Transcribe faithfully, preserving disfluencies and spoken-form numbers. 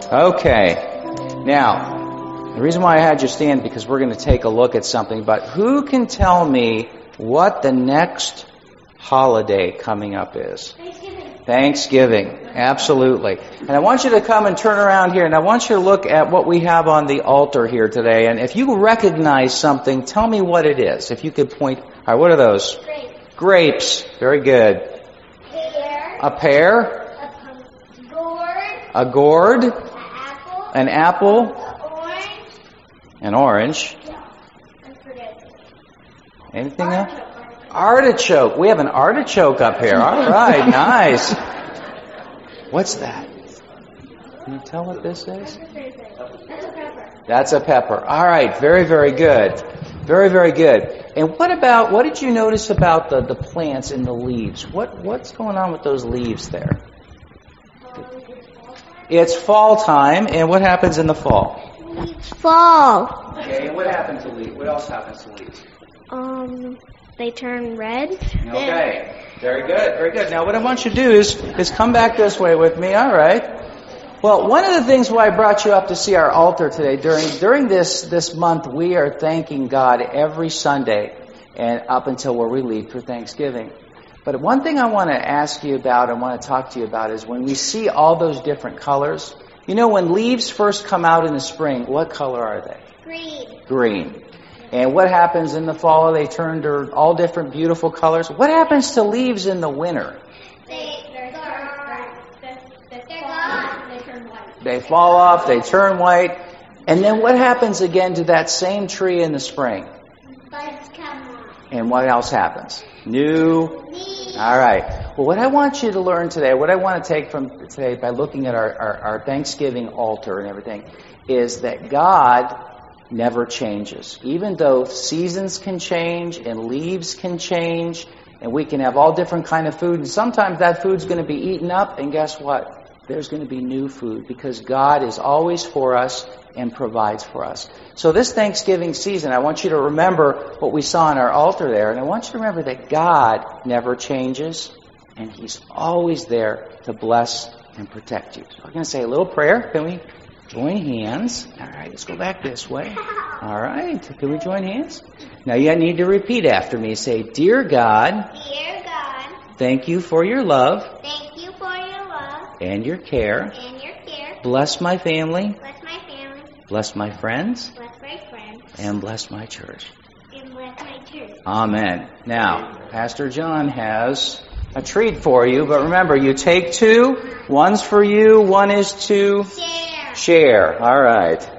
Okay. Now, the reason why I had you stand because we're going to take a look at something, but who can tell me what the next holiday coming up is? Thanksgiving. Thanksgiving. Absolutely. And I want you to come and turn around here, and I want you to look at what we have on the altar here today. And if you recognize something, tell me what it is. If you could point. All right, what are those? Grapes. Grapes. Very good. Pear. A pear. A pum- gourd. A gourd. An apple. An apple. An orange. An orange. I forget. Anything else? Artichoke. Artichoke. We have an artichoke up here. All right, nice. What's that? Can you tell what this is? That's a pepper. That's a pepper. All right, very, very good. Very, very good. And what about, what did you notice about the, the plants and the leaves? What What's going on with those leaves there? It's fall time, and what happens in the fall? Leaves fall. Okay, and what happens to leaves? What else happens to leaves? Um, they turn red. Okay, very good, very good. Now what I want you to do is, is come back this way with me, all right? Well, one of the things why I brought you up to see our altar today, during during this, this month, we are thanking God every Sunday and up until where we leave for Thanksgiving. But one thing I want to ask you about and want to talk to you about is when we see all those different colors, you know, when leaves first come out in the spring, what color are they? Green. Green. And what happens in the fall? They turn to all different beautiful colors. What happens to leaves in the winter? They, they're, they're, they're, they're gone. They turn white. They fall off, they turn white. And then what happens again to that same tree in the spring? Buds come on. And what else happens? New. Leaves. All right. Well, what I want you to learn today, what I want to take from today by looking at our, our, our Thanksgiving altar and everything, is that God never changes. Even though seasons can change and leaves can change and we can have all different kind of food, and sometimes that food's going to be eaten up, and guess what? There's going to be new food because God is always for us and provides for us. So this Thanksgiving season, I want you to remember what we saw on our altar there, and I want you to remember that God never changes and He's always there to bless and protect you. So we're going to say a little prayer. Can we join hands? All right, let's go back this way. All right, can we join hands? Now you need to repeat after me. Say, Dear God, Dear God, thank you for your love thank you for your love and your care. and your care. Bless my family, Bless my family. bless my friends, Bless my friends. and bless my church. And bless my church. Amen. Now, Pastor John has a treat for you, but remember, you take two. One's for you, one is to Share. share. All right.